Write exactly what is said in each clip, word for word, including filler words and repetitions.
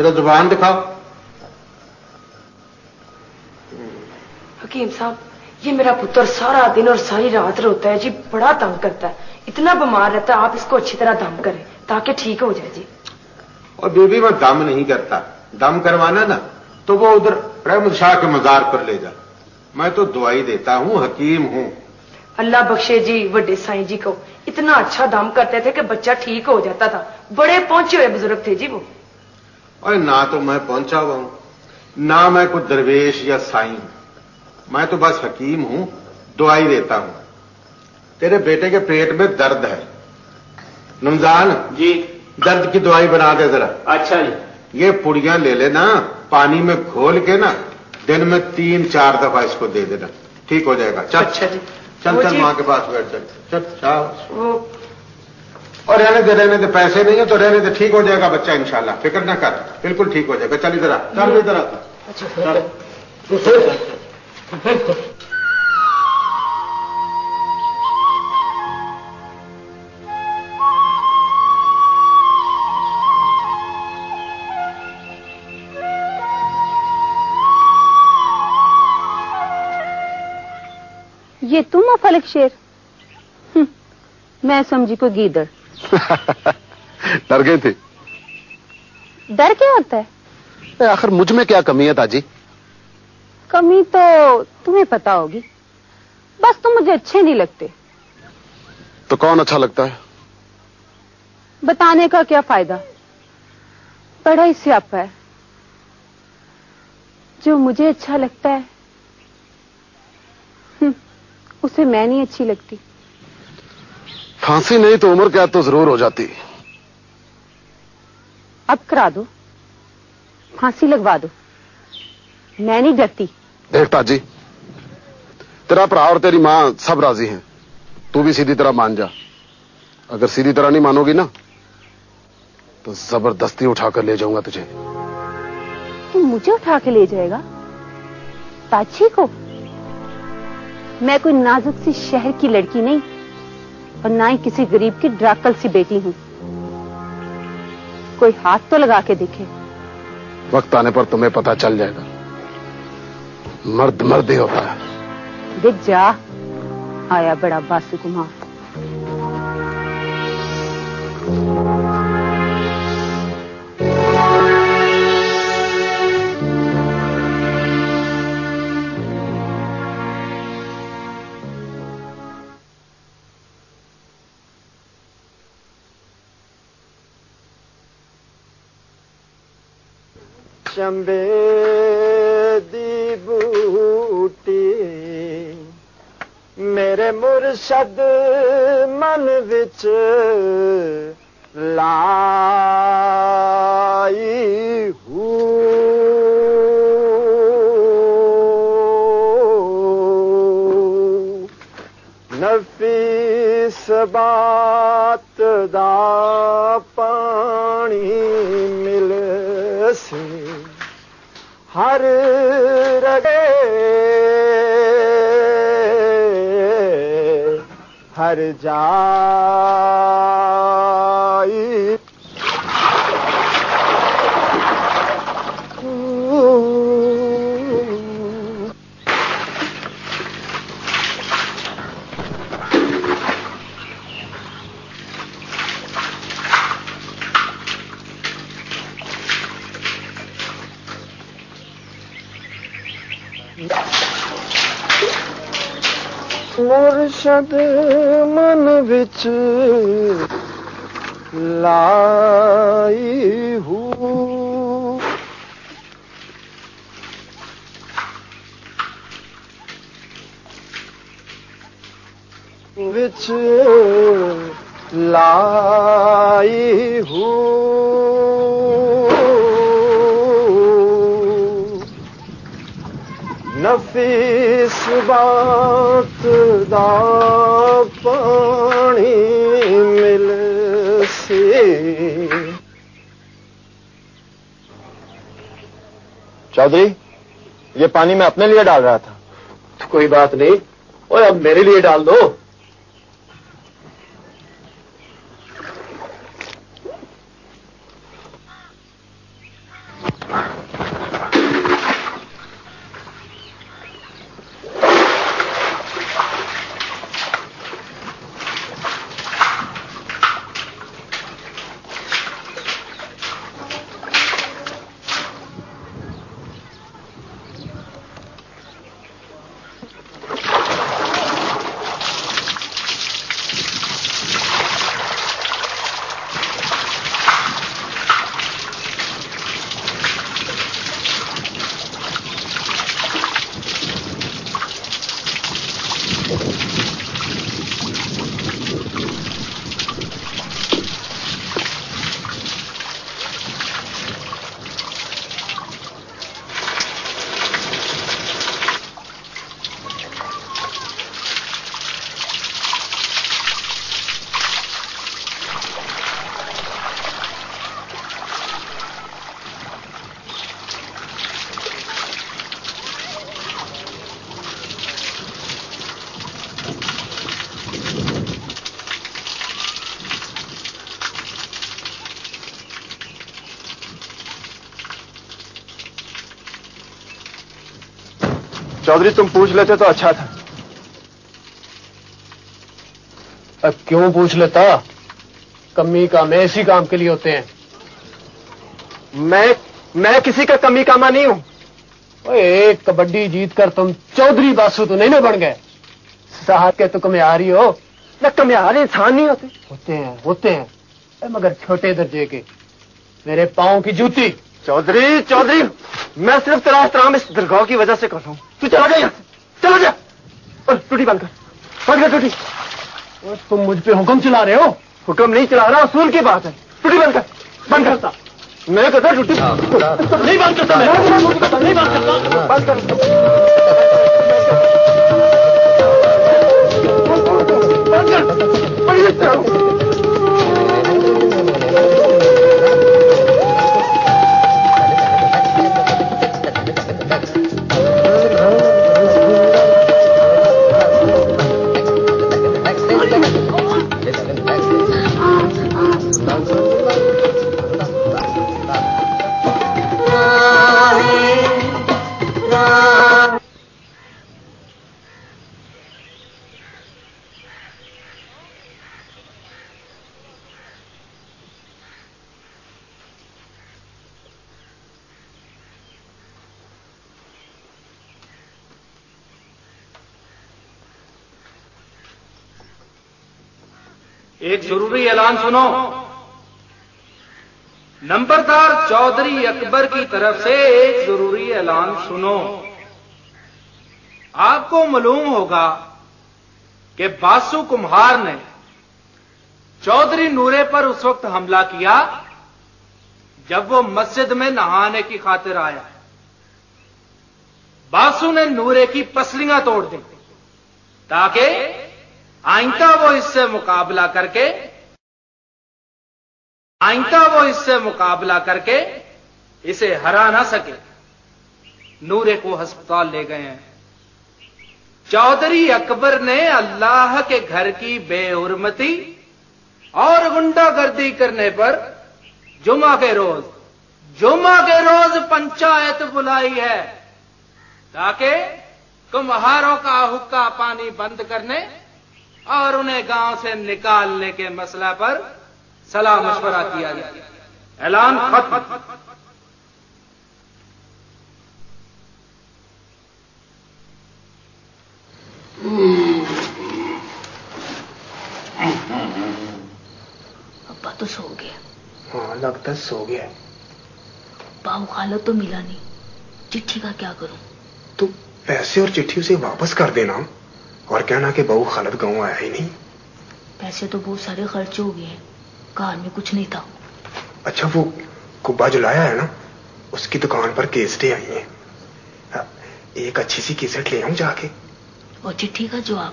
जरा जुबान दिखाओ। हकीम साहब, ये मेरा पुत्र सारा दिन और सारी रात रोता है जी, बड़ा तंग करता है, इतना बीमार रहता है। आप इसको अच्छी तरह दम करें ताकि ठीक हो जाए जी। और बेबी मैं दम नहीं करता, दम करवाना ना तो वो उधर रहमत शाह के मजार पर ले जा, मैं तो दवाई देता हूं, हकीम हूं। अल्लाह बख्शे जी, वड्डे साईं जी को इतना अच्छा दम करते थे कि बच्चा ठीक हो जाता था। बड़े पहुंचे हुए बुजुर्ग थे जी वो। और ना तो मैं पहुंचा हुआ हूं, ना मैं कोई दरवेश या साईं, मैं तो बस हकीम हूं, दवाई देता हूं। तेरे बेटे के पेट में दर्द है, रमजान जी दर्द की दवाई बना दे जरा। अच्छा जी। ये पुड़ियां ले लेना, पानी में घोल के ना दिन में तीन चार दफा इसको दे देना, ठीक हो जाएगा। चल अच्छा जी। चल चल मां के पास बैठ, चल चल चल। वो और रहने दे रहने दे, पैसे नहीं है तो रहने दे, ठीक हो जाएगा बच्चा इंशाल्लाह, फिक्र ना कर, बिल्कुल ठीक हो जाएगा। चल इधर आ, चल इधर आ। अच्छा ये तुम हो फलक शेर? मैं समझी को गीदड़। डर गई थी? डर क्या होता है? आखिर मुझ में क्या कमी है ताजी? कमी तो तुम्हें पता होगी, बस तुम मुझे अच्छे नहीं लगते। तो कौन अच्छा लगता है? बताने का क्या फायदा, बड़ा ही स्यापा है। जो मुझे अच्छा लगता है उसे मैं नहीं अच्छी लगती। फांसी नहीं तो उम्र क्या तो जरूर हो जाती। अब करा दो, फांसी लगवा दो, मैं नहीं डरती। देख ताजी, तेरा भरा और तेरी मां सब राजी हैं, तू भी सीधी तरह मान जा। अगर सीधी तरह नहीं मानोगी ना तो जबरदस्ती उठाकर ले जाऊंगा तुझे। तू मुझे उठा के ले जाएगा? ताजी को? मैं कोई नाजुक सी शहर की लड़की नहीं और ना ही किसी गरीब की ड्राकल सी बेटी हूं। कोई हाथ तो लगा के देखे। वक्त आने पर तुम्हें पता चल जाएगा, मर्द मर्द ही होता है। देख जा, आया बड़ा बासु कुमार। चंबे दी बूटी मेरे मुर्शद मन विच लाई हूँ, नफीस बात दा पानी मिल से हर रगे हर जाई। मुर्शद मन विच लाई हूँ, विच लाई हूँ, नफीस बात दा पानी मिल से। चौधरी, ये पानी मैं अपने लिए डाल रहा था। तो कोई बात नहीं, और अब मेरे लिए डाल दो। चौधरी तुम पूछ लेते तो अच्छा था। अब क्यों पूछ लेता? कमी काम ऐसी काम के लिए होते हैं। मैं मैं किसी का कमी कामा नहीं हूं। ओए, एक कबड्डी जीत कर तुम चौधरी बासु तो नहीं ना बन गए। साहब के तो कमियारी हो। न कमियारी इंसान नहीं होते। होते हैं होते हैं, मगर छोटे दर्जे के। मेरे पांव की जूती। चौधरी चौधरी मैं सिर्फ तेरा एहतराम इस दरगाह की वजह से कर रहा हूं। तू चला जा यहां से, चला जा। और टूटी बंद कर, बंद कर टूटी। तुम मुझ पे हुक्म चला रहे हो? हुक्म नहीं चला रहा, असूल की बात है। टूटी बंद कर, बंद करता। मैं कहता टूटी नहीं बंद करता, मैं नहीं बंद करता। बंद कर, बंद कर। एक जरूरी ऐलान सुनो। नंबरदार चौधरी अकबर की तरफ से एक जरूरी ऐलान सुनो। आपको मालूम होगा कि बासु कुम्हार ने चौधरी नूरे पर उस वक्त हमला किया जब वो मस्जिद में नहाने की खातिर आया। बासु ने नूरे की पसलियां तोड़ दी ताकि आइंदा वो इससे मुकाबला करके आइंदा वो इससे मुकाबला करके इसे हरा ना सके। नूरे को अस्पताल ले गए हैं। चौधरी अकबर ने अल्लाह के घर की बेहुरमती और गुंडागर्दी करने पर जुमा के रोज जुमा के रोज पंचायत बुलाई है ताकि कुम्हारों का हुक्का पानी बंद करने और उन्हें गांव से निकालने के मसला पर सलाह मशवरा किया जाए। ऐलान खत्म। अब्बा तो सो गया। हाँ लगता सो गया। बाबू खालत तो मिला नहीं। चिट्ठी का क्या करूं? तो पैसे और चिट्ठी उसे वापस कर देना और कहना कि बहू खालद गांव आया ही नहीं। पैसे तो बहुत सारे खर्च हो गए हैं, कार में कुछ नहीं था। अच्छा वो कुब्बा जो लाया है ना, उसकी दुकान पर केसटें आई हैं। एक अच्छी सी केसेट ले आऊं जाके। और चिट्ठी का जवाब?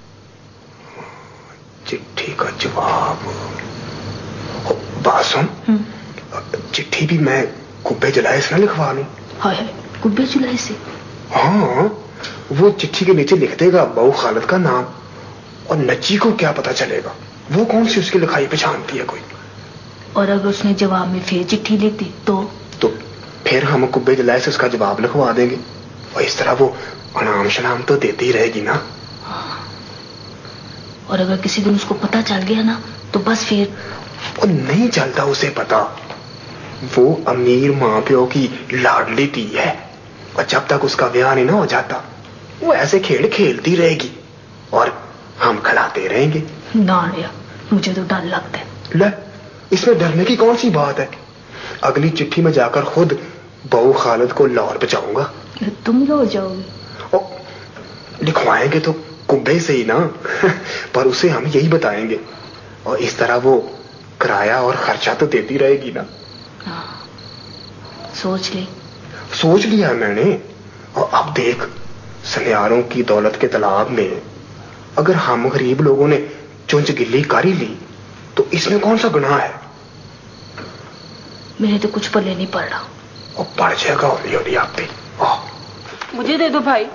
चिट्ठी का जवाब बात सुन, चिट्ठी भी मैं कुब्बे जलाए से ना लिखवा लूं? हाय कुब्बे जलाए से? हाँ, वो चिट्ठी के नीचे लिख देगा बहू खालद का नाम, और नच्ची को क्या पता चलेगा? वो कौन सी उसकी लिखाई पहचानती है कोई? और अगर उसने जवाब में फिर चिट्ठी लिख दी तो? तो फिर हम कुब्बे जलाए से उसका जवाब लिखवा देंगे और इस तरह वो अनाम शनाम तो देती ही रहेगी ना। हाँ। और अगर किसी दिन उसको पता चल गया ना तो बस फिर? वो नहीं चलता उसे पता। वो अमीर माँ प्यो की लाडली धी है और जब तक उसका ब्याह नहीं ना हो जाता वो ऐसे खेल खेलती रहेगी और हम खिलाते रहेंगे। ना रिया, मुझे तो डर लगता है। ले, इसमें डरने की कौन सी बात है? अगली चिट्ठी में जाकर खुद बहू खालद को लाहौर पहुंचाऊंगा। तुम लाहौर जाओगे? लिखवाएंगे तो कुब्बे से ही ना पर उसे हम यही बताएंगे और इस तरह वो किराया और खर्चा तो देती रहेगी ना। हाँ, सोच ले। सोच लिया मैंने। और अब देख, सनियारों की दौलत के तालाब में अगर हम गरीब लोगों ने चुंच गिल्ली कर ही ली तो इसमें कौन सा गुनाह है? मेरे तो कुछ पल्ले नहीं पड़ रहा। और पड़ जाएगा हौली हौली आप पे। मुझे दे दो भाई।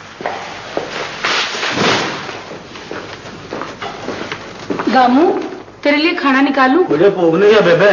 गामू, तेरे लिए खाना निकालूं? मुझे भूख नहीं है बेबे,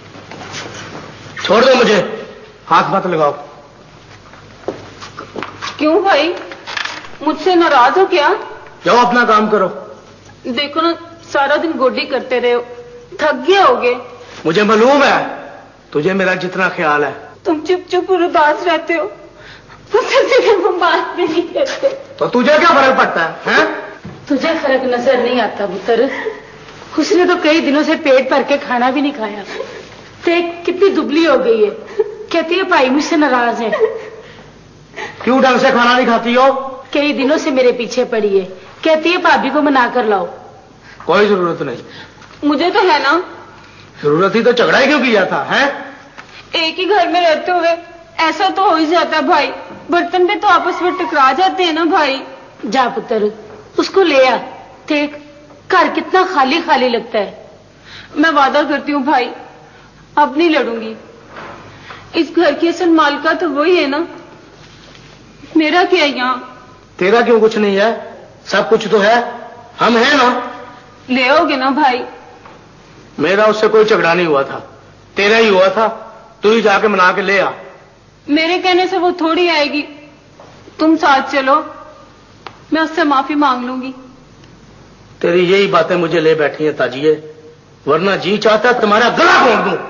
छोड़ दो मुझे। हाथ मत लगाओ। क्यों भाई, मुझसे नाराज हो क्या? जाओ अपना काम करो। देखो ना, सारा दिन गोडी करते रहे हो, थक गए होगे। मुझे मालूम है तुझे मेरा जितना ख्याल है। तुम चुप चुप और उदास रहते हो, तुम बात भी नहीं करते। तो तुझे क्या फर्क पड़ता है, हैं? तुझे फर्क नजर नहीं आता पुत्र। उसने तो कई दिनों से पेट भर के खाना भी नहीं खाया। देख कितनी दुबली हो गई है। कहती है भाई मुझसे नाराज है। क्यों ढंग से खाना नहीं खाती हो? कई दिनों से मेरे पीछे पड़ी है। कहती है भाभी को मना कर लाओ। कोई जरूरत नहीं। मुझे तो है ना। जरूरत ही तो झगड़ा ही क्यों किया था, हैं? एक ही घर में रहते हुए ऐसा तो हो ही जाता है भाई। बर्तन पे तो आपस में टकरा जाते हैं ना भाई। जा पुत्र, उसको ले आ। देख घर कितना खाली खाली लगता है। मैं वादा करती हूँ भाई, अब नहीं लड़ूंगी। इस घर की असल मालिका तो वही है ना, मेरा क्या यहाँ? तेरा क्यों कुछ नहीं है? सब कुछ तो है, हम हैं ना। ले आओगे ना भाई? मेरा उससे कोई झगड़ा नहीं हुआ था, तेरा ही हुआ था। तू ही जाके मना के ले आ। मेरे कहने से वो थोड़ी आएगी। तुम साथ चलो, मैं उससे माफी मांग लूंगी। तेरी यही बातें मुझे ले बैठी हैं ताजिए, वरना जी चाहता तुम्हारा गला घोंट दूं।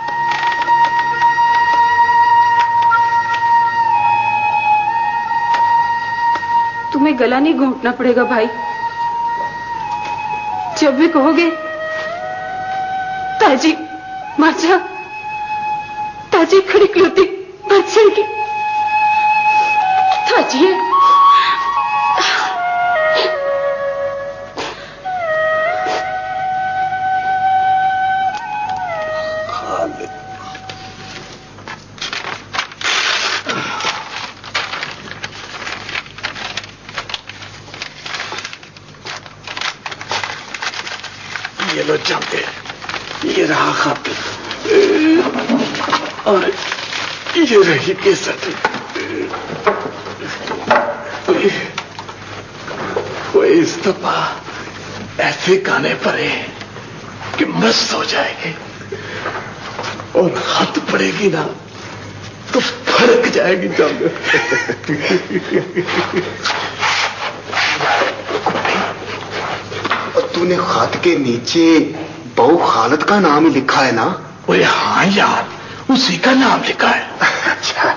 तुम्हें गला नहीं घोंटना पड़ेगा भाई। जब भी कहोगे ताजी मर जा, ताजी खड़ी खलोती मर जाएगी। ताजी ये लो चलते, ये रहा खत और ये रही केसर। वो इस दफा ऐसे गाने पड़े कि मस्त हो जाएगी, और खत पड़ेगी ना तो फड़क जाएगी जब। तूने खत के नीचे बहू खालद का नाम ही लिखा है ना? ओए हाँ यार, उसी का नाम लिखा है। अच्छा,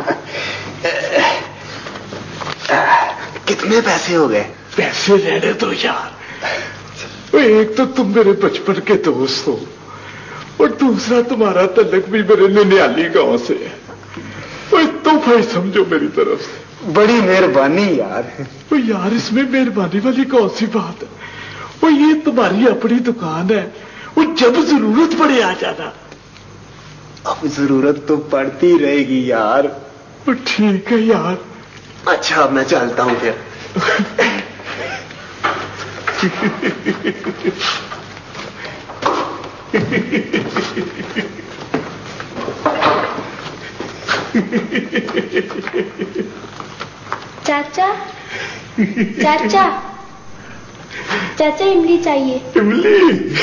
कितने पैसे हो गए? पैसे रहने दो यार। एक तो तुम मेरे बचपन के दोस्त हो, और दूसरा तुम्हारा तलक भी मेरे ननियाली गांव से है। ओए तो भाई समझो मेरी तरफ से। बड़ी मेहरबानी यार। ओ यार, इसमें मेहरबानी वाली कौन सी बात है? वो ये तुम्हारी अपनी दुकान है, वो जब जरूरत पड़े आ जाना। अब जरूरत तो पड़ती रहेगी यार। ठीक है यार। अच्छा मैं चलता हूं फिर। चाचा, चाचा, चाचा इमली चाहिए। इमली?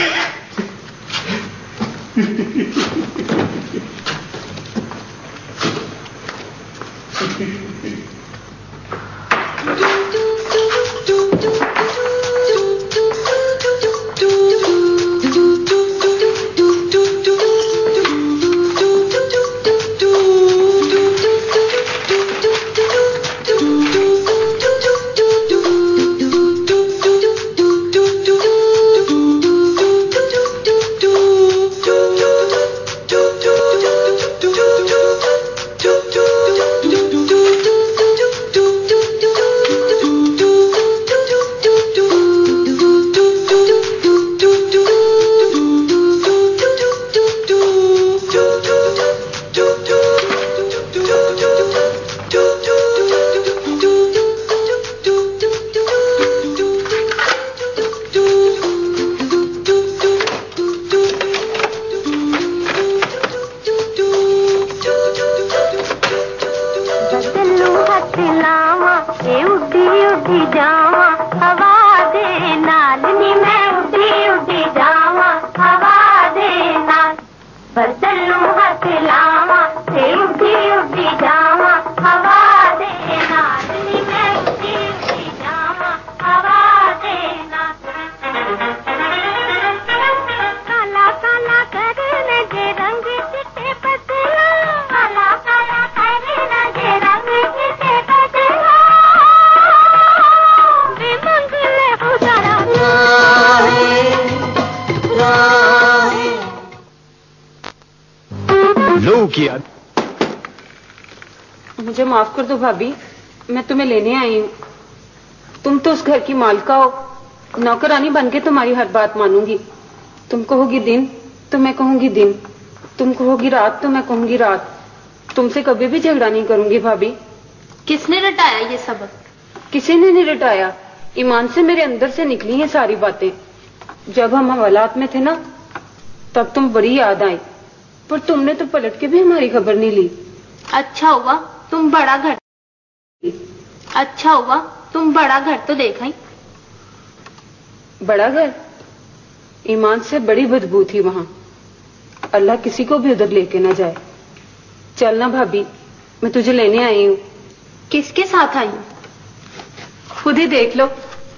हवा दे नाल नी किया। मुझे माफ कर दो भाभी, मैं तुम्हें लेने आई हूँ। तुम तो उस घर की मालका हो, नौकरानी बन के तुम्हारी हर बात मानूंगी। तुम कहोगी दिन तो मैं कहूंगी दिन, तुम कहोगी रात तो मैं कहूंगी रात। तुमसे कभी भी झगड़ा नहीं करूंगी भाभी। किसने रटाया ये सबक? किसी ने नहीं रटाया, ईमान से मेरे अंदर से निकली हैं सारी बातें। जब हम हवालात में थे ना, तब तुम बड़ी याद आई, पर तुमने तो पलट के भी हमारी खबर नहीं ली। अच्छा हुआ तुम बड़ा घर अच्छा हुआ तुम बड़ा घर तो देखा ही। बड़ा घर? ईमान से बड़ी बदबू थी वहां। अल्लाह किसी को भी उधर लेके ना जाए। चलना भाभी, मैं तुझे लेने आई हूँ। किसके साथ आई हूँ? खुद ही देख लो।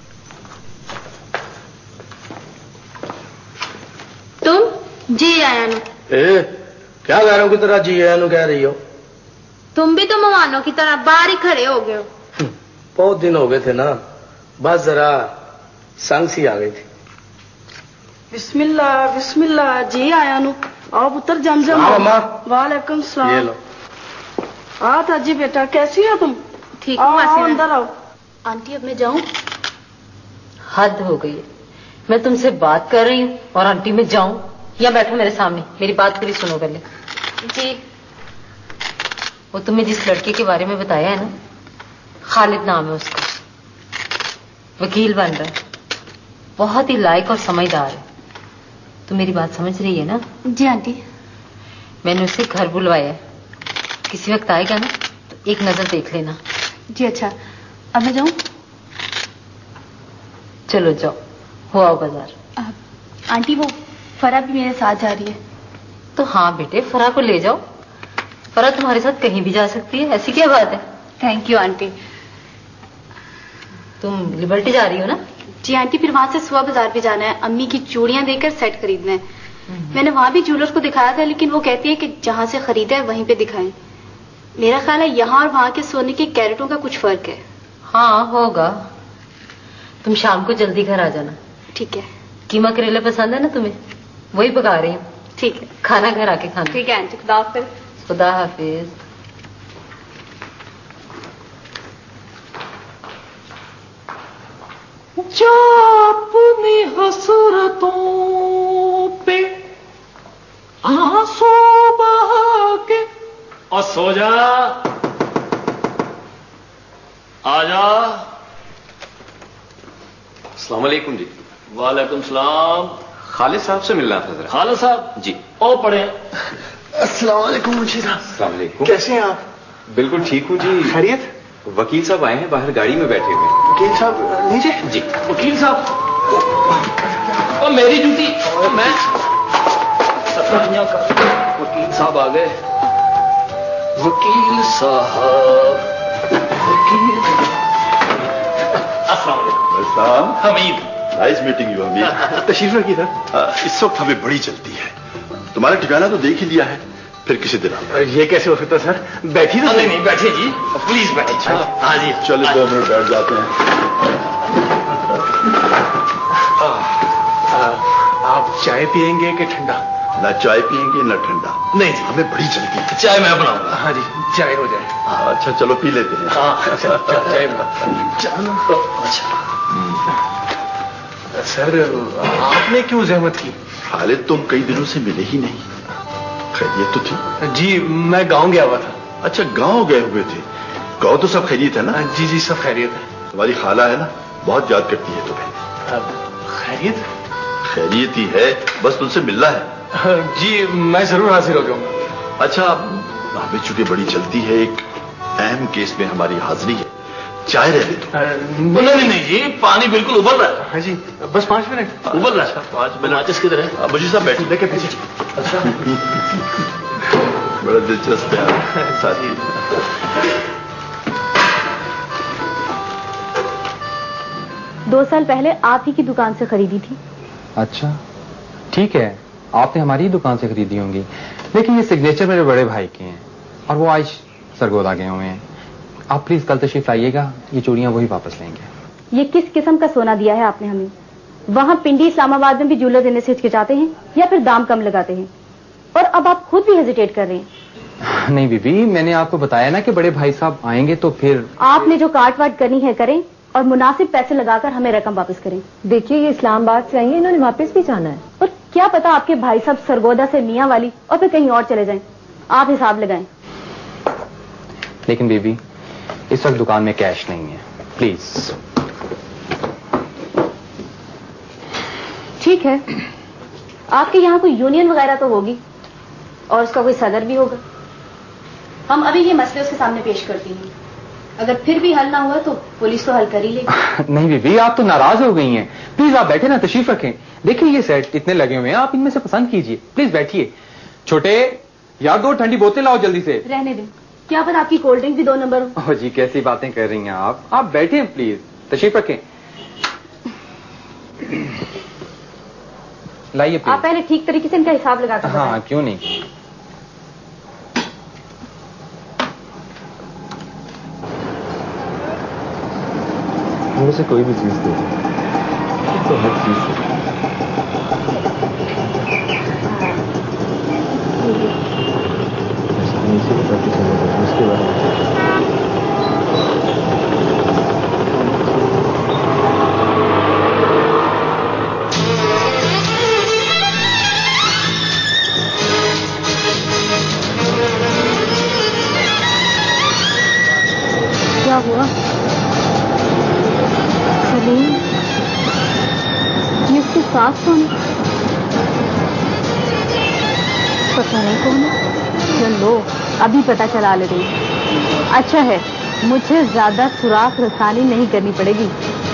तुम जी आयानु। ए, क्या गैरों की तरह जी आयानु कह रही हो? तुम भी तो मेहमानों की तरह बाहर ही खड़े हो गए हो। बहुत दिन हो गए थे ना, बस जरा संग सी आ गई थी। बिस्मिल्लाह बिस्मिल्लाह, जी आयानु। आओ पुत्र जमजम। वालेकुम सलाम। ये लो। हाँ ताजी बेटा, कैसी हो तुम? ठीक आओ, हूँ आओ अंदर आओ। आंटी अब मैं जाऊं? हद हो गई है। मैं तुमसे बात कर रही हूँ और आंटी में जाऊं? या बैठो मेरे सामने, मेरी बात करी सुनो पहले। जी। वो तुम्हें जिस लड़के के बारे में बताया है ना, खालिद नाम है उसका, वकील बन रहा है, बहुत ही लायक और समझदार है। तुम मेरी बात समझ रही है ना? जी आंटी। मैंने उसे घर बुलवाया है, किसी वक्त आएगा ना तो एक नजर देख लेना। जी अच्छा, अब मैं जाऊं? चलो जाओ, हो आओ बाजार। आंटी वो फरा भी मेरे साथ जा रही है। तो हाँ बेटे, फरा को ले जाओ। फरा तुम्हारे साथ कहीं भी जा सकती है, ऐसी क्या बात है। Thank you aunty. तुम लिबर्टी जा रही हो ना? जी आंटी, फिर वहां से सुबह बाजार भी जाना है, अम्मी की चूड़ियां देकर सेट खरीदना है। मैंने वहां भी ज्वेलर को दिखाया था, लेकिन वो कहती है कि जहां से खरीदा है वहीं पे दिखाएं। मेरा ख्याल है यहाँ और वहां के सोने के कैरेटों का कुछ फर्क है। हाँ होगा। तुम शाम को जल्दी घर आ जाना। ठीक है। कीमा करेला पसंद है ना तुम्हें? वही पका रही हूँ। ठीक है। खाना घर आके खाना। ठीक है आंटी, खुदा हाफिज। खुदा हाफिज। जो अपनी हसरतों पे आंसू बहा के और सो जा, आजा। अस्सलाम वालेकुम जी। वालेकुम सलाम। खालिद साहब से मिलना था जरा। खालिद साहब जी। ओ पढ़े। अस्सलाम वालेकुम मुंशी साहब। अस्सलाम वालेकुम। कैसे हैं आप? बिल्कुल ठीक हूँ जी। खैरियत? वकील साहब आए हैं, बाहर गाड़ी में बैठे हुए हैं। वकील साहब नीचे? जी। वकील साहब, ओ मेरी जूती। ओ मैं सतरंजा का। वकील साहब आ गए। वकील साहब, वकील। अस्सलाम वालेकुम। Hamid. Nice meeting you Hamid. तशरीफ रखिए सर। इस वक्त हमें बड़ी जल्दी है, तुम्हारा ठिकाना तो देख ही लिया है, फिर किसी दिन आओ। ये कैसे हो सकता सर? बैठी तो नहीं नहीं बैठे जी, प्लीज बैठे। अच्छा हाँ जी, चलो दो मिनट बैठ जाते हैं। आ, आ, आप चाय पियेंगे कि ठंडा? ना चाय पियेंगे ना ठंडा। नहीं जी, हमें बड़ी जल्दी है। चाय मैं बनाऊंगा। हाँ जी, चाय हो जाए। अच्छा चलो पी लेते हैं। हाँ चाय बना। अच्छा सर, आपने क्यों जहमत की? खालिद तुम कई दिनों से मिले ही नहीं, खैरियत तो थी? जी मैं गांव गया हुआ था। अच्छा गांव गए हुए थे। गांव तो सब खैरियत है ना? जी जी सब खैरियत है। तुम्हारी खाला है ना, बहुत याद करती है तुम्हें। खैरियत? खैरियत ही है, बस तुमसे मिलना है। जी मैं जरूर हाजिर हो जाऊंगा। अच्छा हमें चूंकि बड़ी जल्दी है, एक अहम केस में हमारी हाजिरी है, चाय रह ले तो। नहीं नहीं नहीं जी, पानी बिल्कुल उबल रहा है। हाँ जी, बस पांच मिनट उबल रहा है। पांच मिनट। माचिस किधर है? मुझे साहब बैठी लेके पीछे। अच्छा बड़ा दिलचस्प है साथी। दो साल पहले आप ही की दुकान से खरीदी थी। अच्छा ठीक है, आपने हमारी ही दुकान से खरीदी होंगी, लेकिन ये सिग्नेचर मेरे बड़े भाई के हैं और वो आज सरगोदा गए हुए हैं। आप प्लीज कल तशरीफ लाइएगा, ये चूड़ियां वही वापस लेंगे। ये किस किस्म का सोना दिया है आपने हमें? वहां पिंडी इस्लामाबाद में भी ज्वेलर देने से हिचकिचाते हैं या फिर दाम कम लगाते हैं, और अब आप खुद भी हेजिटेट कर रहे हैं। नहीं बीबी, मैंने आपको बताया ना कि बड़े भाई साहब आएंगे तो फिर आपने जो काट वाट करनी है करें और मुनासिब पैसे लगाकर हमें रकम वापस करें। देखिए ये इस्लामाबाद से आई है, इन्होंने वापस भी जाना है। और क्या पता आपके भाई साहब सरगोदा से मियां वाली और फिर कहीं और चले जाएं। आप हिसाब लगाएं। लेकिन बीबी इस वक्त दुकान में कैश नहीं है, प्लीज। ठीक है, आपके यहाँ कोई यूनियन वगैरह तो होगी और उसका कोई सदर भी होगा। हम अभी ये मसले उसके सामने पेश करती हैं। अगर फिर भी हल ना हुआ तो पुलिस तो हल कर ही लेगी। नहीं बीबी, आप तो नाराज हो गई हैं। प्लीज आप बैठे ना, तशरीफ रखें। देखिए ये सेट इतने लगे हुए हैं, आप इनमें से पसंद कीजिए। प्लीज बैठिए। छोटे यार दो ठंडी बोतल लाओ जल्दी से। रहने दें, क्या पता आपकी कोल्ड ड्रिंक भी दो नंबर हो। ओह जी, कैसी बातें कर रही हैं आप। आप बैठे प्लीज, तशरीफ रखें। लाइए आप पहले ठीक तरीके से इनका हिसाब लगा कर हाँ, क्यों नहीं। मेरे से कोई भी चीज दे तो हर चीज से इसी को करके चले गए उसके बारे में। क्या हुआ सलीम? ये उसके साथ कौन? पता नहीं कौन है। चलो अभी पता चला ले रही। अच्छा है, मुझे ज्यादा सुराख रसानी नहीं करनी पड़ेगी।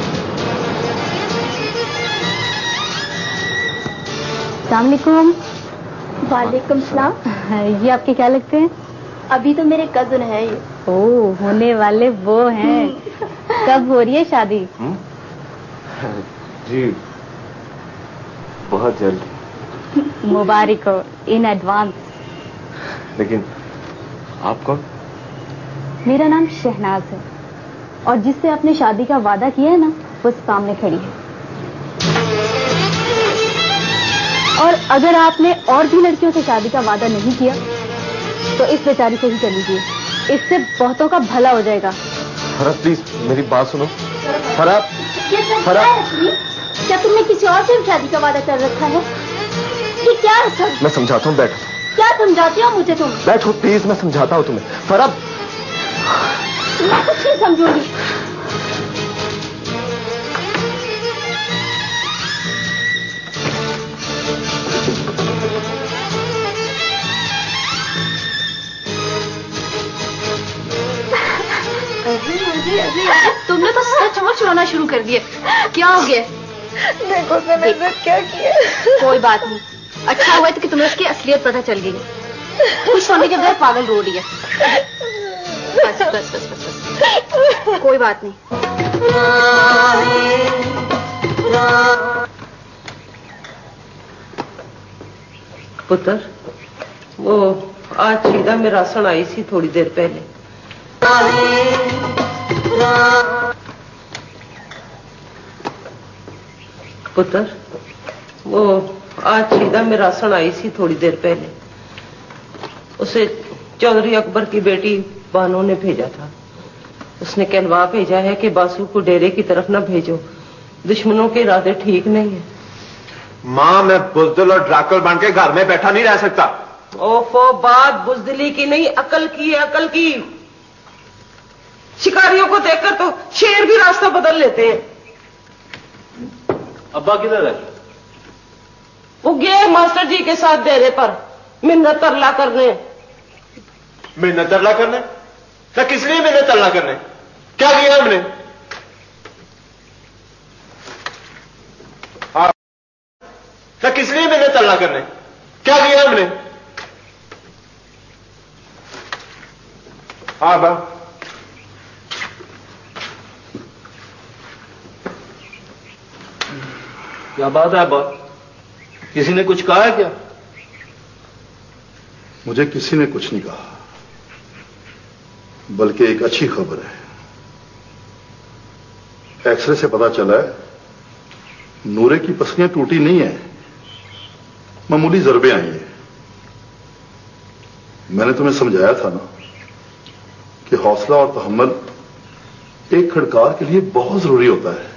अस्सलाम वालेकुम। वालेकुम सलाम। ये आपके क्या लगते हैं? अभी तो मेरे कजन है ये। ओ, होने वाले वो हैं। कब हो रही है शादी? जी बहुत जल्द। मुबारक हो इन एडवांस। लेकिन आप कौन? मेरा नाम शहनाज है और जिससे आपने शादी का वादा किया है ना, वो सामने खड़ी है। और अगर आपने और भी लड़कियों से शादी का वादा नहीं किया तो इस बेचारी से ही कर लीजिए, इससे बहुतों का भला हो जाएगा। फराब प्लीज मेरी बात सुनो। फराब क्या तुमने किसी और से शादी का वादा कर रखा है? ये क्या है? मैं समझाता हूँ, बैठो। क्या समझाते हो मुझे तुम? बैठो प्लीज, मैं समझाता हूँ तुम्हें। फराब मैं कुछ नहीं समझूंगी। अरे अरे अरे, तुमने तो सचमुच रोना शुरू कर दिया। क्या हो गया? देखो मैंने क्या किया। कोई बात नहीं, अच्छा हुआ तो कि तुम्हें उसकी असलियत पता चल गई। खुश होने के बजाय पागल रो रही है। बस बस बस बस बस, कोई बात नहीं। पुत्र, वो आज शीदा में राशन आई सी थोड़ी देर पहले। पुत्र, वो आज शीदा में राशन आई सी थोड़ी देर पहले। उसे चौधरी अकबर की बेटी बानो ने भेजा था। उसने कहलवा भेजा है कि बासु को डेरे की तरफ न भेजो, दुश्मनों के इरादे ठीक नहीं है। माँ, मैं बुजदिल और ड्राकुल बन के घर में बैठा नहीं रह सकता। ओफो, बात बुजदिली की नहीं, अकल की है, अकल की। शिकारियों को देखकर तो शेर भी रास्ता बदल लेते हैं। अब्बा किधर है? वो गए मास्टर जी के साथ डेरे पर मिन्नत तरला करने। मिन्नत तरला करने? क्या किस लिए मिन्नत तरला करने? क्या किया हमने? हाँ, क्या किस लिए मिन्नत तरला करने? क्या किया हमने? हाँ बा, क्या बात है अब्बा? किसी ने कुछ कहा है क्या? मुझे किसी ने कुछ नहीं कहा, बल्कि एक अच्छी खबर है। एक्सरे से पता चला है नूरे की पसलियां टूटी नहीं है, मामूली जरबे आई हैं। मैंने तुम्हें समझाया था ना कि हौसला और तहम्मुल एक खड़कार के लिए बहुत जरूरी होता है।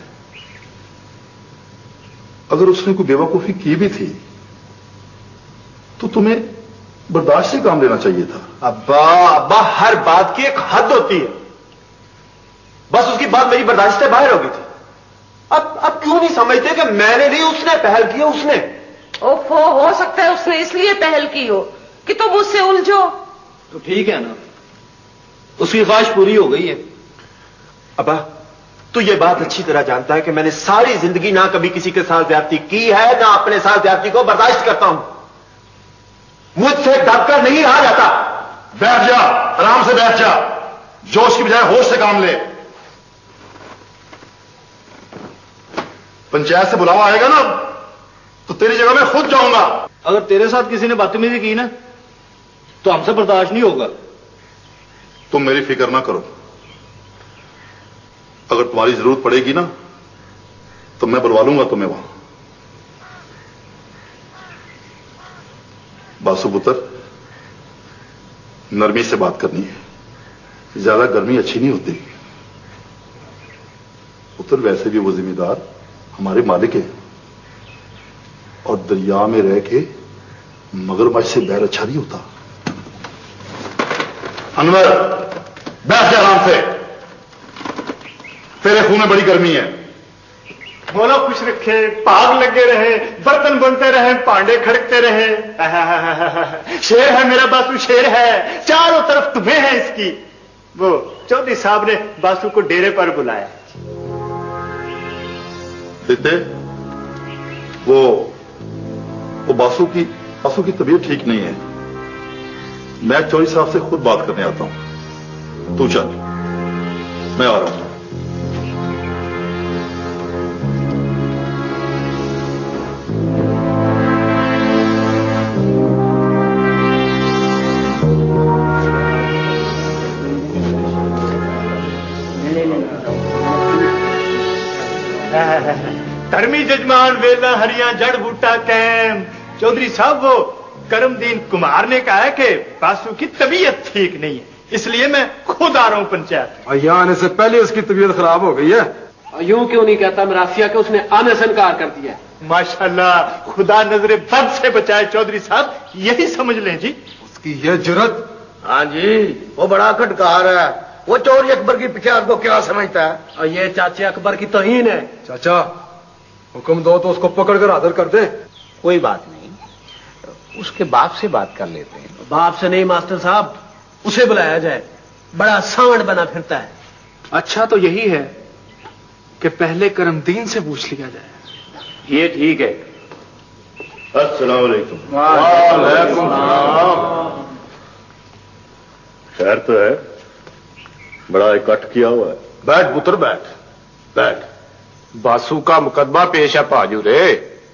अगर उसने कोई बेवकूफी की भी थी तो तुम्हें बर्दाश्त से काम लेना चाहिए था। अब्बा अब्बा हर बात की एक हद होती है। बस उसकी बात मेरी बर्दाश्त से बाहर हो गई थी। अब अब क्यों नहीं समझते कि मैंने नहीं, उसने पहल की, उसने। ओफो, हो सकता है उसने इसलिए पहल की हो कि तुम उससे उलझो। तो ठीक है ना, उसकी ख्वाहिश पूरी हो गई है। अब्बा तू ये बात अच्छी तरह जानता है कि मैंने सारी जिंदगी ना कभी किसी के साथ ज्यादती की है, ना अपने साथ ज्यादती को बर्दाश्त करता हूं। मुझसे डरकर नहीं रहा जाता। बैठ जा, आराम से बैठ जा, जोश की बजाय होश से काम ले। पंचायत से बुलावा आएगा ना तो तेरी जगह मैं खुद जाऊंगा। अगर तेरे साथ किसी ने बदतमीजी की ना तो हमसे बर्दाश्त नहीं होगा। तुम मेरी फिक्र ना करो, अगर तुम्हारी जरूरत पड़ेगी ना तो मैं बुलवा लूंगा तुम्हें वहां। बासु पुत्र, नरमी से बात करनी है, ज्यादा गर्मी अच्छी नहीं होती। पुत्र वैसे भी वो जिम्मेदार हमारे मालिक है और दरिया में रह के मगरमच्छ से बैर अच्छा नहीं होता। अनवर बैठ जा आराम से, तेरे खून में बड़ी गर्मी है। बोलो खुश रखे, पाग लगे रहे, बर्तन बनते रहे, पांडे खड़कते रहे। शेर है मेरा बासु, शेर है, चारों तरफ तुम्हें है इसकी। वो चौधरी साहब ने बासु को डेरे पर बुलाया। देते वो वो बासु की बासु की तबीयत ठीक नहीं है। मैं चौधरी साहब से खुद बात करने आता हूं, तू चल, मैं आ रहा हूं। धर्मी जजमान वेला हरिया जड़ बूटा कैम। चौधरी साहब वो करमदीन कुमार ने कहा है कि बासु की तबीयत ठीक नहीं है, इसलिए मैं खुद आ रहा हूं पंचायत। यहाँ आने से पहले उसकी तबीयत खराब हो गई है। यूं क्यों नहीं कहता मरासिया के उसने आने से इनकार कर दिया। माशाल्लाह, खुदा नजरे बद से बचाए चौधरी साहब, यही समझ लें जी। उसकी यह जुर्रत। हाँ जी, वो बड़ा खटकार है। वो चौधरी अकबर की पिछाड़ को क्या समझता है? और ये चाचे अकबर की तौहीन है। चाचा हुक्म दो तो उसको पकड़कर हाजिर कर दे। कोई बात नहीं, उसके बाप से बात कर लेते हैं। बाप से नहीं मास्टर साहब, उसे बुलाया जाए, बड़ा सांड बना फिरता है। अच्छा तो यही है कि पहले करमदीन से पूछ लिया जाए। ये ठीक है। अस्सलाम वालेकुम। वालेकुम खैर तो है, बड़ा इकट्ठ किया हुआ है। बैठ पुत्र बैठ बैठ। बासु का मुकदमा पेश है पाजू रे।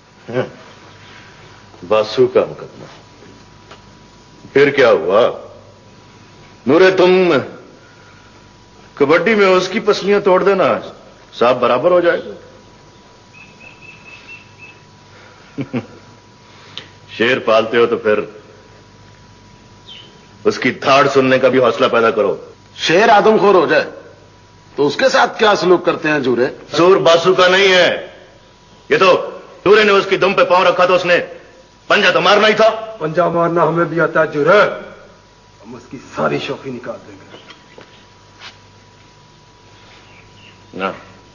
बासु का मुकदमा? फिर क्या हुआ नूरे? तुम कबड्डी में उसकी पसलियां तोड़ देना, साहब बराबर हो जाएगा। शेर पालते हो तो फिर उसकी धाड़ सुनने का भी हौसला पैदा करो। शेर आदमखोर हो जाए तो उसके साथ क्या सलूक करते हैं जूरे? सूर बासु का नहीं है ये तो। जूरे ने उसकी दुम पे पांव रखा तो उसने पंजा तो मारना ही था। पंजा मारना हमें भी आता है जूरे, हम उसकी सारी शौकी निकाल देंगे। ना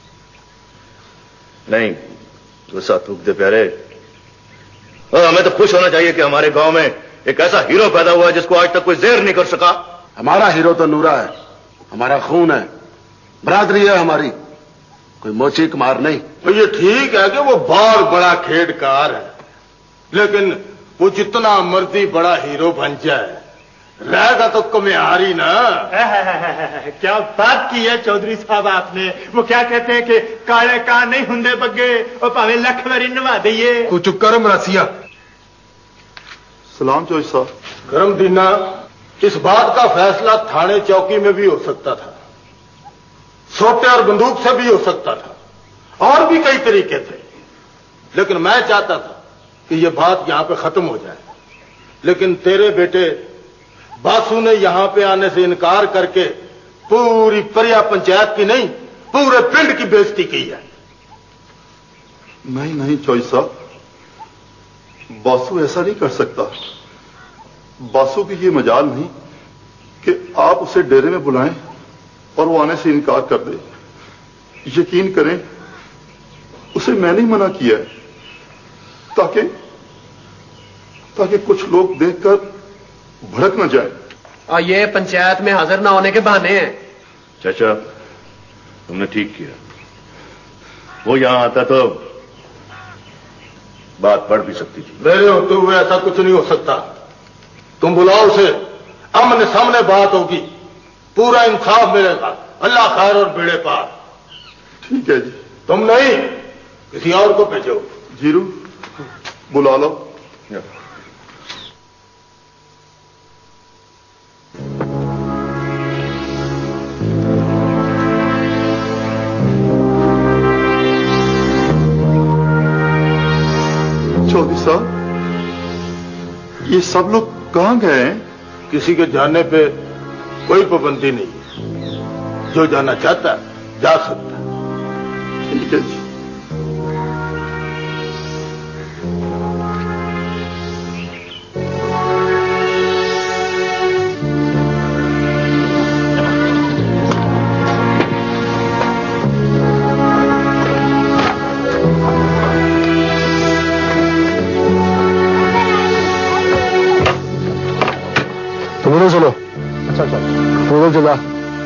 नहीं, गुस्सा थूक दे प्यारे। और हमें तो खुश होना चाहिए कि हमारे गांव में एक ऐसा हीरो पैदा हुआ है जिसको आज तक कोई जेर नहीं कर सका। हमारा हीरो तो नूरा है, हमारा खून है, बरादरी है हमारी, कोई मोची कुमार नहीं। तो ये ठीक है कि वो बहुत बड़ा खेडकार है, लेकिन वो जितना मर्जी बड़ा हीरो बन जाए रहेगा तो कमियारी ना। क्या बात की है चौधरी साहब आपने। वो क्या कहते हैं कि काले कान नहीं हुंदे बग्गे और भावे लख बारी नवा दइए। तू चुप कर मरासिया। सलाम चौधरी साहब। गरम दीना, इस बात का फैसला थाने चौकी में भी हो सकता था, सोटे और बंदूक से भी हो सकता था, और भी कई तरीके थे, लेकिन मैं चाहता था कि यह बात यहां पे खत्म हो जाए। लेकिन तेरे बेटे बासु ने यहां पे आने से इनकार करके पूरी परिया पंचायत की नहीं, पूरे पिंड की बेइज्जती की है। नहीं नहीं चौधरी साहब, बासु ऐसा नहीं कर सकता। बासु की ये मजाल नहीं कि आप उसे डेरे में बुलाएं और वो आने से इनकार कर दे। यकीन करें, उसे मैंने ही मना किया है ताकि ताकि कुछ लोग देखकर भड़क न जाए। और ये पंचायत में हाजिर ना होने के बहाने हैं। चाचा, तुमने ठीक किया। वो यहां आता तो बात बढ़ भी सकती थी। मेरे होते हुए ऐसा कुछ नहीं हो सकता। तुम बुलाओ उसे, आमने सामने बात होगी, पूरा इंसाफ मिलेगा। अल्लाह खैर और बेड़े पार। ठीक है जी। तुम नहीं, किसी और को भेजो। जीरू, बुला लो। चौधरी साहब, ये सब लोग कहां गए हैं? किसी के जाने पे कोई पाबंदी नहीं है। जो जाना चाहता है जा सकता है। ठीक है जी। तुम चलो। अच्छा अच्छा तुम चला।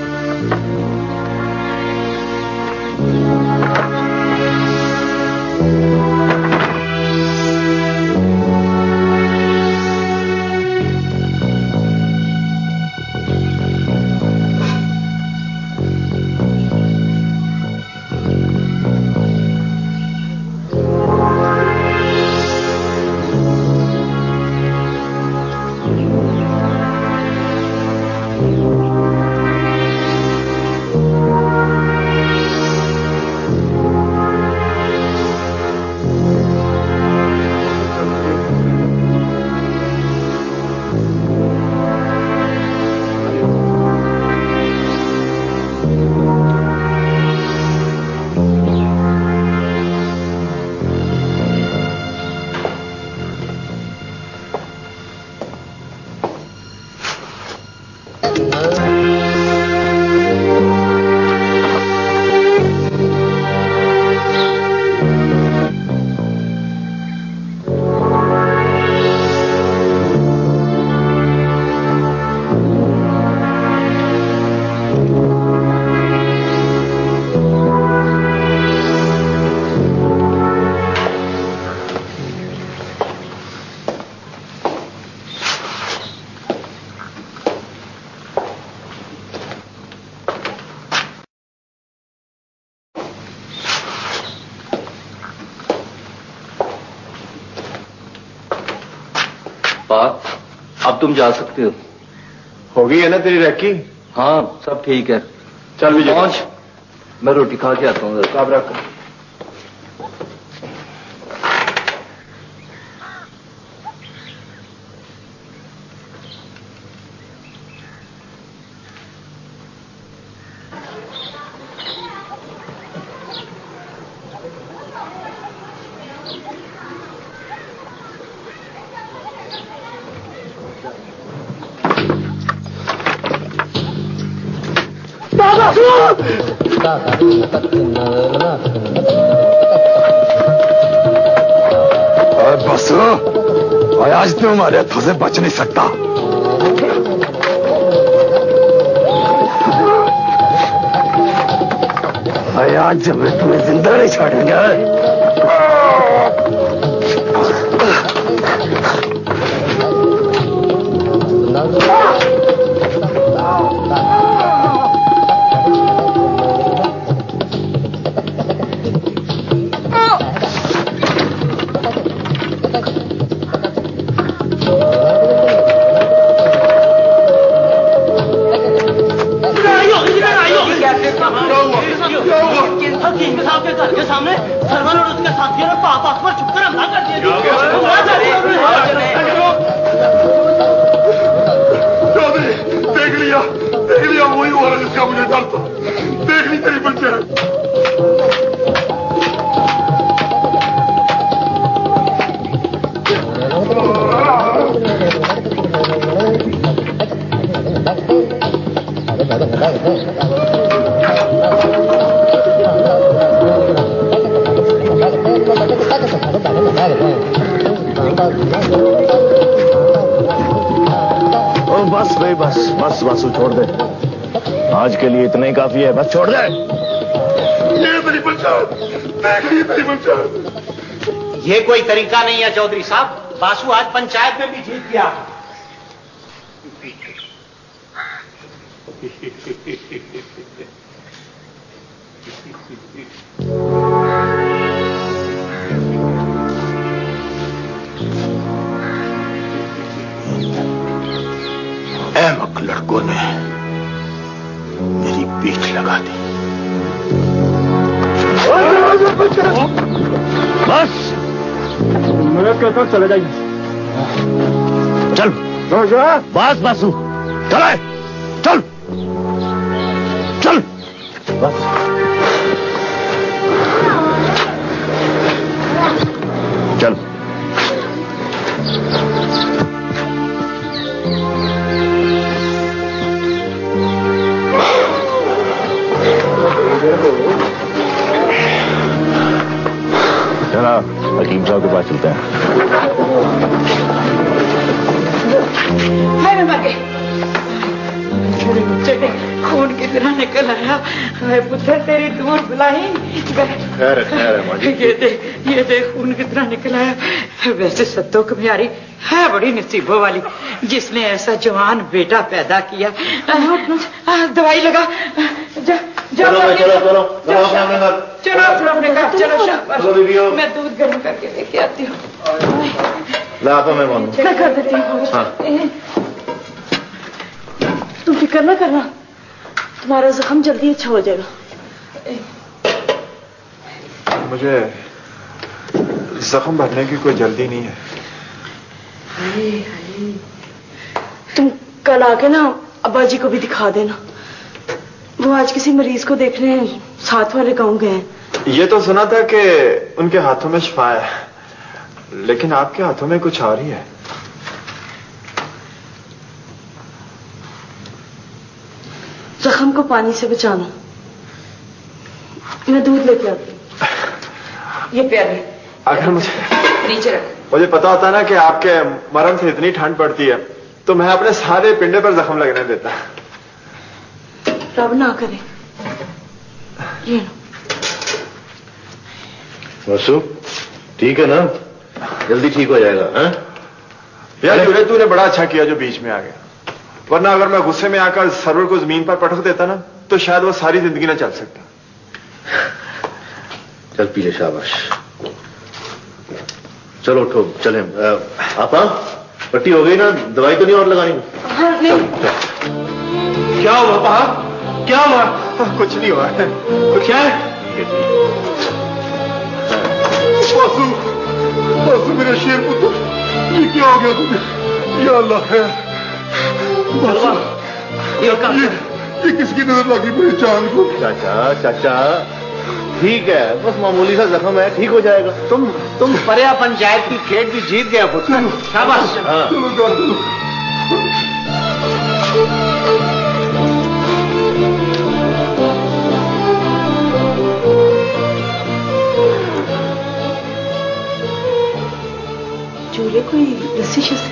अब तुम जा सकते हो। हो गई है ना तेरी रैकी? हाँ, सब ठीक है। चल विजय, पहुंच, मैं रोटी खा के आता हूँ। साहब रख। बस आज तो हमारे हाथों से बच नहीं सकता। आज मैं तुम्हें जिंदा नहीं छोड़ेंगे। गई, बस बस बासु छोड़ दे, आज के लिए इतना ही काफी है, बस छोड़ दे। ये मेरी पंचायत, देखिए मेरी पंचायत। ये कोई तरीका नहीं है चौधरी साहब, बासु आज पंचायत में भी जीत गया। अहमक लड़कों ने मेरी पीठ लगा दी। बस मैं कहता चले जाइए। चल बस बासु, चले चल चल बस। चल चला हकीम साहब के पास चलते हैं। हाय मैं मर गई, छोटे बच्चे ने खून की तरह निकल आया। हाय पुत्र तेरी दूर बुलाई। खैर खैर माँ जी, ये देख ये देख खून की तरह निकल आया। वैसे सत्तो कमियारी है बड़ी नसीबों वाली जिसने ऐसा जवान बेटा पैदा किया। दवाई लगा। जा, जा, चलो चलो चलो चलो चलो अपने घर चलो। शाबाश, मैं दूध गर्म करके लेके आती हूँ। लापा मैं मानू मैं कर देती हूँ। हाँ। तुम फिक्र ना करना, तुम्हारा जख्म जल्दी अच्छा हो जाएगा। मुझे जख्म भरने की कोई जल्दी नहीं है। हाय हाय, तुम कल आके ना अब्बा जी को भी दिखा देना, वो आज किसी मरीज को देखने साथ वाले गांव गए हैं। ये तो सुना था कि उनके हाथों में शिफा है, लेकिन आपके हाथों में कुछ और ही है। जख्म को पानी से बचाना। मैं दूध लेके आती हूँ। ये प्याले अगर मुझे नीचे रख। मुझे पता होता ना कि आपके मरम से इतनी ठंड पड़ती है तो मैं अपने सारे पिंडे पर जख्म लगने देता। रब ना करे। ये वसु ठीक है ना, जल्दी ठीक हो जाएगा। हैं? यार जुरे तूने बड़ा अच्छा किया जो बीच में आ गया, वरना अगर मैं गुस्से में आकर सरवर को जमीन पर पटक देता ना तो शायद वो सारी जिंदगी ना चल सकता। चल पी ले, शाबाश। चलो उठो चले। आपा पट्टी हो गई ना, दवाई तो नहीं और लगानी? हाँ, नहीं। क्या हुआ पा? क्या हुआ? कुछ नहीं हुआ है। क्या है? बासु, बासु मेरे शेर पुत्र, ये क्या हो गया तुम्हें? या अल्लाह है। बासु, ये, ये, ये किसकी नजर लगी मेरी जान को? चाचा चाचा ठीक है, बस मामूली सा जख्म है, ठीक हो जाएगा। तुम तुम परिया पंचायत की खेत भी जीत गया पुत्र, शाबाश। हाँ। चलो चलो। चूल्हे कोई रस्सी शस्सी?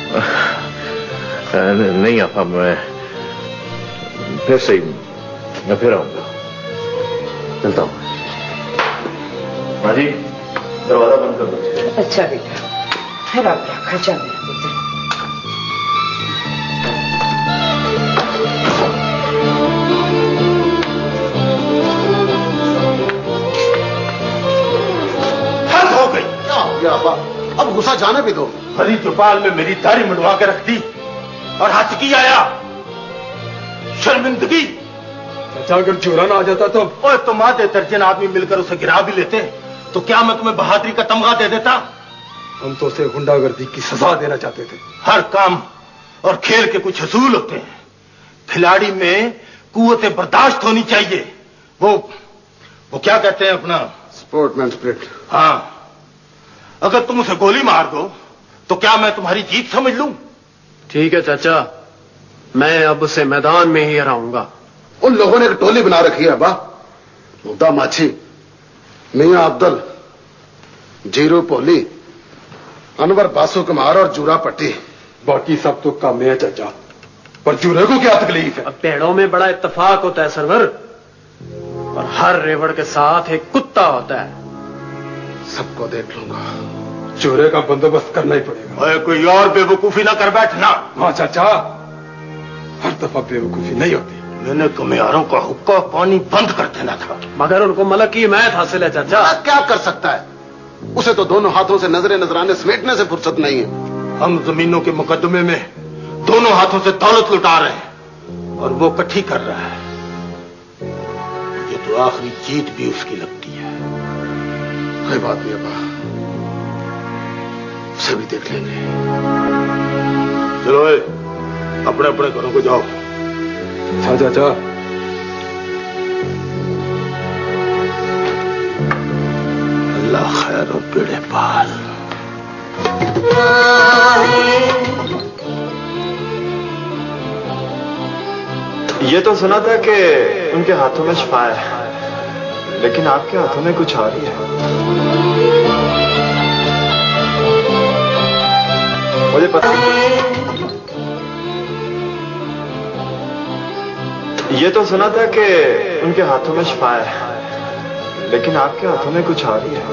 नहीं आपा, मैं फिर सही, मैं फिर आऊंगा, चलता हूं। माँ जी दरवाजा बंद कर दो। अच्छा बेटा, फिर आप रखा जा मेरा पुत्र। हद हो गई। अब गुस्सा जाने भी दो। हरी त्रिपाल में मेरी दाढ़ी मुंडवा के रख दी और हाथ की आया। शर्मिंदगी। चाचा अगर चोरा ना आ जाता तो? ओए तुम आधे दर्जन आदमी मिलकर उसे गिरा भी लेते तो क्या मैं तुम्हें बहादुरी का तमगा दे देता? हम तो उसे गुंडागर्दी की सजा देना चाहते थे। हर काम और खेल के कुछ असूल होते हैं। खिलाड़ी में कुव्वत बर्दाश्त होनी चाहिए। वो वो क्या कहते हैं अपना? Sportsman spirit. हाँ, अगर तुम उसे गोली मार दो तो क्या मैं तुम्हारी जीत समझ लूं? ठीक है चाचा, मैं अब उसे मैदान में ही हराऊंगा। उन लोगों ने एक टोली बना रखी है अब्बा। मुद्दा माछी, मियां अब्दुल, जीरो पोली, अनवर बासु कुमार और जूरा पट्टी। बाकी सब तो कम है चाचा। पर चूरे को क्या तकलीफ है? अब पेड़ों में बड़ा इत्तेफाक होता है सरवर, और हर रेवड़ के साथ एक कुत्ता होता है। सबको देख लूंगा, चूरे का बंदोबस्त करना ही पड़ेगा। ओए, कोई और बेवकूफी ना कर बैठना। हाँ चाचा, हर दफा बेवकूफी नहीं होती। मैंने कुम्हारों का हुक्का पानी बंद कर देना था, मगर उनको मलक की हिमायत हासिल है चाचा। क्या कर सकता है? उसे तो दोनों हाथों से नजरे नजराने समेटने से फुर्सत नहीं है। हम जमीनों के मुकदमे में दोनों हाथों से दौलत लुटा रहे हैं और वो इकट्ठी कर रहा है। ये तो आखिरी जीत भी उसकी लगती है। कोई बात नहीं अब्बा, उसे भी देख लेंगे। चलो ए, अपने अपने घरों को जाओ। अच्छा चाचा, अल्लाह खैर और बेड़े पाल। ये तो सुना था कि उनके हाथों में शिफा है, लेकिन आपके हाथों में कुछ आ रही है। मुझे पता ये तो सुना था कि उनके हाथों में शिफा है, लेकिन आपके हाथों में कुछ आ रही है।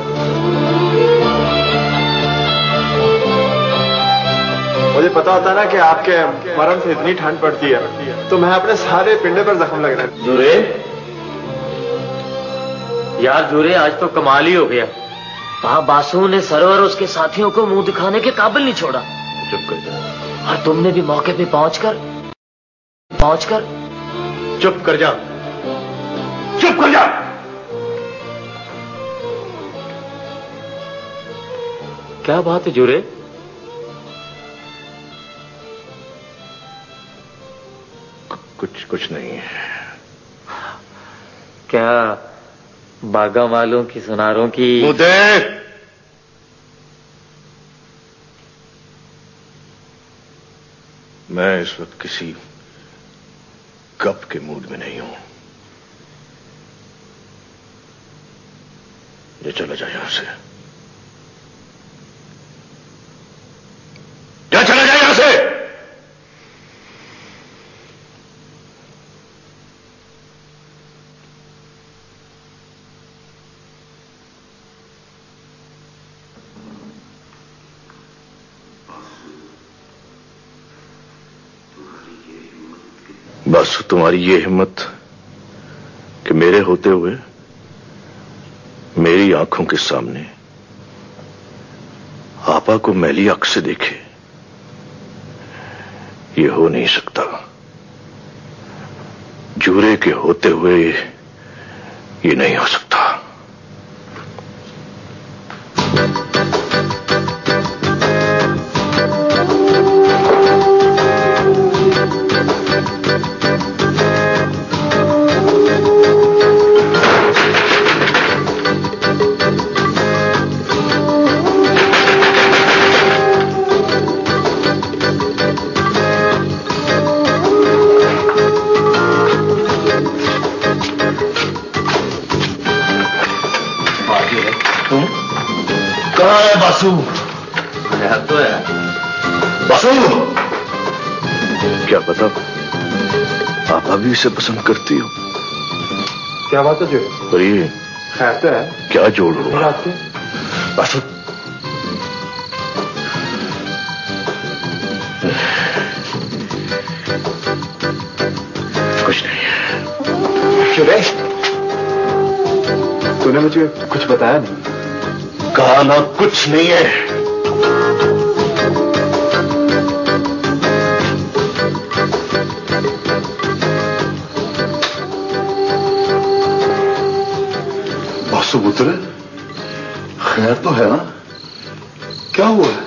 मुझे पता होता ना कि आपके मरम से इतनी ठंड पड़ती है तो मैं अपने सारे पिंडे पर जख्म लगना। जूरे यार, जूरे आज तो कमाल ही हो गया। वहां बासु ने सरवर और उसके साथियों को मुंह दिखाने के काबिल नहीं छोड़ा। चुप कर जा। और तुमने भी मौके पे पहुंचकर पहुंचकर चुप कर जा, चुप कर जा। क्या बात है जूरे? कुछ कुछ नहीं है। क्या बागा मालों की सुनारों की मुद्दे? मैं इस वक्त किसी गप के मूड में नहीं हूं। ये चला जाए यहां से, क्या चला जाए यहां से। बस तुम्हारी ये हिम्मत कि मेरे होते हुए मेरी आंखों के सामने आपा को मैली आंख से देखे, ये हो नहीं सकता। जूरे के होते हुए ये नहीं हो सकता। बासु तो है। बासु, क्या पता आप अभी इसे पसंद करती हो। क्या बात है जो? पर ये खैर तो है। क्या जोड़ हुआ बासु? कुछ नहीं। चुरे, तूने मुझे कुछ बताया नहीं। कहा ना कुछ नहीं है। बासु पुत्र, खैर तो है ना? क्या हुआ है?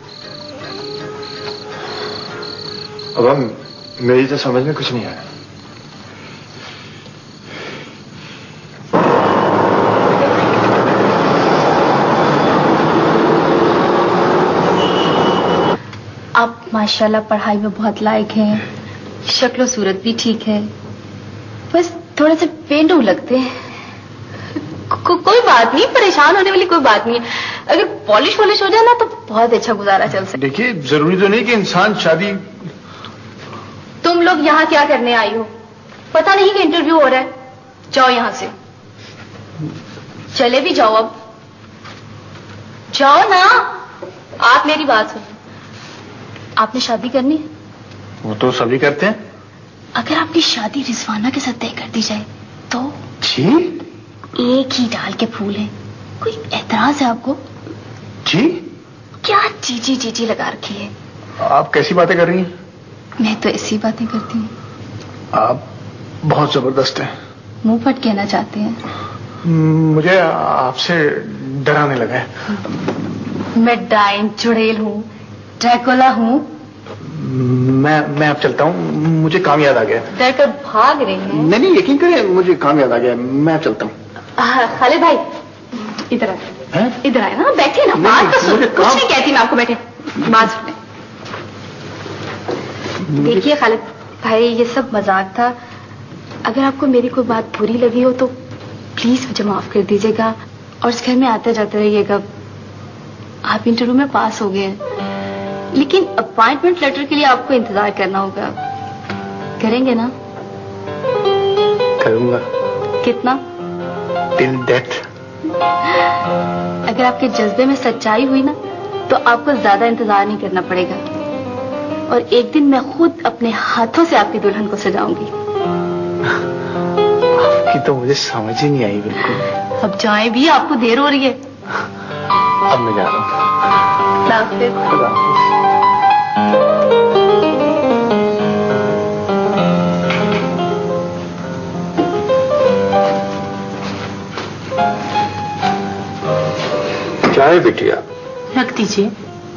अब हम मेरी तो समझ में कुछ नहीं आया। आप माशाल्लाह पढ़ाई में बहुत लायक हैं, शक्ल सूरत भी ठीक है, बस थोड़े से पेंडू लगते हैं। को, कोई बात नहीं, परेशान होने वाली कोई बात नहीं है। अगर पॉलिश वॉलिश हो जाए ना तो बहुत अच्छा गुजारा चल सकता। देखिए, जरूरी तो नहीं कि इंसान शादी। तो तुम लोग यहाँ क्या करने आई हो? पता नहीं कि इंटरव्यू हो रहा है। जाओ यहां से, चले भी जाओ। अब जाओ ना। आप मेरी बात सुनो, आपने शादी करनी है? वो तो सभी करते हैं। अगर आपकी शादी रिजवाना के साथ तय कर दी जाए तो? जी? एक ही डाल के फूल है, कोई एतराज है आपको? जी? क्या चीची चीची लगा रखी है? आप कैसी बातें कर रही हैं? मैं तो ऐसी बातें करती हूँ। आप बहुत जबरदस्त हैं। मुंह फट कहना चाहते हैं? मुझे आपसे डराने लगा है। मैं डाइन चुड़ैल हूँ, ड्रैकुला हूँ। मैं मैं अब चलता हूँ, मुझे काम याद आ गया। डर कर भाग रही हैं? नहीं नहीं, यकीन करें, मुझे काम याद आ गया, मैं अब चलता हूँ। खालिद भाई इधर आए, इधर आए ना, बैठे ना, बात तो सुन। कुछ नहीं कहती मैं आपको, बैठे बात सुने। देखिए खालिद भाई, ये सब मजाक था। अगर आपको मेरी कोई बात बुरी लगी हो तो प्लीज मुझे माफ कर दीजिएगा और इस घर में आते जाते रहिएगा। आप इंटरव्यू में पास हो गए हैं, लेकिन अपॉइंटमेंट लेटर के लिए आपको इंतजार करना होगा। करेंगे ना? करूंगा। कितना? Till death. अगर आपके जज्बे में सच्चाई हुई ना तो आपको ज्यादा इंतजार नहीं करना पड़ेगा और एक दिन मैं खुद अपने हाथों से आपकी दुल्हन को सजाऊंगी। आपकी तो मुझे समझ ही नहीं आई बिल्कुल। अब जाएं भी, आपको देर हो रही है। अब मैं जा रहा हूँ। खुदा हाफिज़। खुदा हाफिज़। चाय बिटिया रख दीजिए।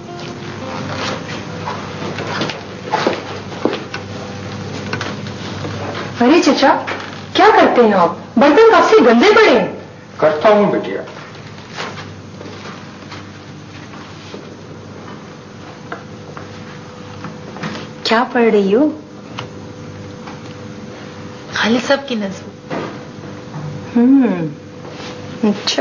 अरे चचा, क्या करते हैं आप? बर्तन कब से गंदे पड़े हैं। करता हूँ बिटिया। क्या पढ़ रही हो? खालिद साहब की नज़्म। हम्म, अच्छा।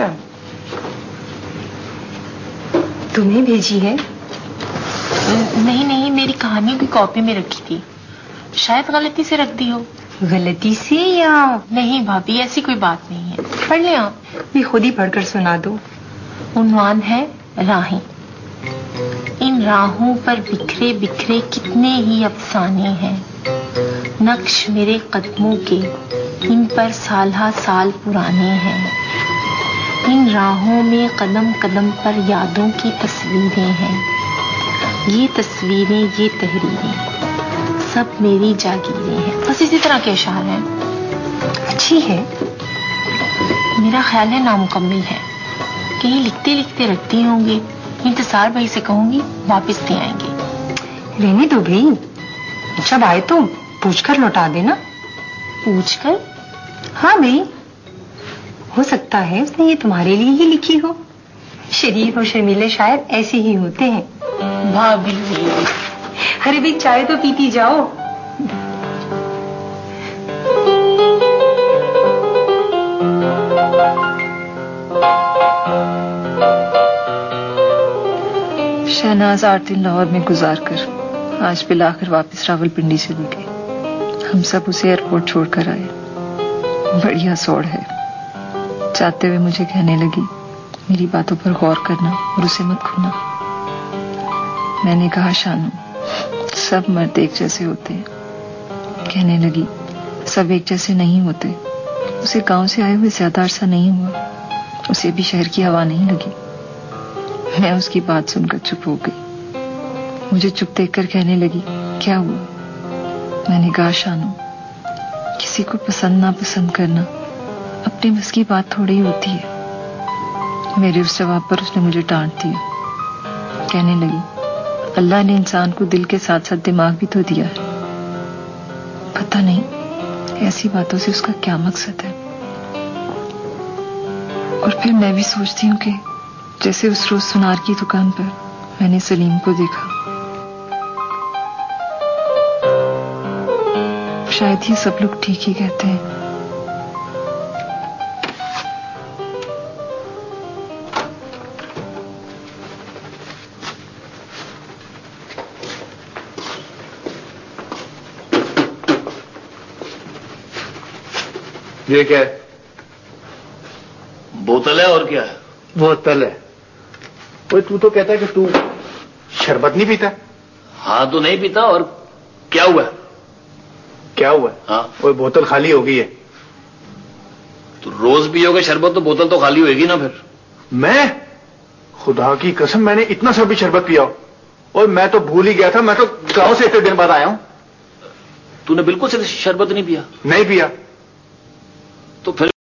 तुम्हें भेजी है? नहीं नहीं, मेरी कहानियों की कॉपी में रखी थी, शायद गलती से रख दी हो। गलती से या? नहीं भाभी, ऐसी कोई बात नहीं है। पढ़ ले आप। भी खुद ही पढ़कर सुना दो। उन्वान है राहें। इन राहों पर बिखरे बिखरे कितने ही अफसाने हैं, नक्श मेरे कदमों के इन पर साल साल पुराने हैं। इन राहों में कदम कदम पर यादों की तस्वीरें हैं, ये तस्वीरें ये तहरीरें सब मेरी जागीरें हैं। बस इसी तरह के अशार हैं। अच्छी है। मेरा ख्याल है नामुकम्मिल है, कहीं लिखते लिखते रखती होंगी। इंतजार भाई से कहूंगी, वापस दे आएंगे। रहने दो भाई, जब आए तो पूछकर लौटा देना। पूछकर? हाँ भाई, हो सकता है उसने ये तुम्हारे लिए ही लिखी हो। शरीफ और शर्मीले शायद ऐसे ही होते हैं। भाभी, अरे भाई चाय तो पीती जाओ। शहनाज आठ दिन लाहौर में गुजार कर आज बिलाकर वापस रावलपिंडी से गए। हम सब उसे एयरपोर्ट छोड़कर आए। बढ़िया सौड़ है। जाते हुए मुझे कहने लगी, मेरी बातों पर गौर करना और उसे मत खोना। मैंने कहा, शानू, सब मर्द एक जैसे होते हैं। कहने लगी, सब एक जैसे नहीं होते। उसे गांव से आए हुए ज्यादा अरसा नहीं हुआ, उसे भी शहर की हवा नहीं लगी। मैं उसकी बात सुनकर चुप हो गई। मुझे चुप देखकर कहने लगी, क्या हुआ? मैंने कहा, शानू, किसी को पसंद ना पसंद करना अपने बस की बात थोड़ी होती है। मेरे उस जवाब पर उसने मुझे डांट दिया। कहने लगी, अल्लाह ने इंसान को दिल के साथ साथ दिमाग भी तो दिया है। पता नहीं ऐसी बातों से उसका क्या मकसद है। और फिर मैं भी सोचती हूँ कि जैसे उस रोज सुनार की दुकान पर मैंने सलीम को देखा, शायद ये सब लोग ठीक ही कहते हैं। ये क्या है? बोतल है और क्या है? बोतल है। वो तू तो कहता है कि तू शरबत नहीं पीता। हाँ तो नहीं पीता, और क्या हुआ? क्या हुआ? हाँ वो बोतल खाली हो गई है। तो रोज पियोगे शरबत तो बोतल तो खाली होगी ना फिर। मैं खुदा की कसम मैंने इतना सा भी शरबत पिया हो, और मैं तो भूल ही गया था। मैं तो गांव से इतने दिन बाद आया हूं। तूने बिल्कुल से शरबत नहीं पिया? नहीं पिया। तो फिर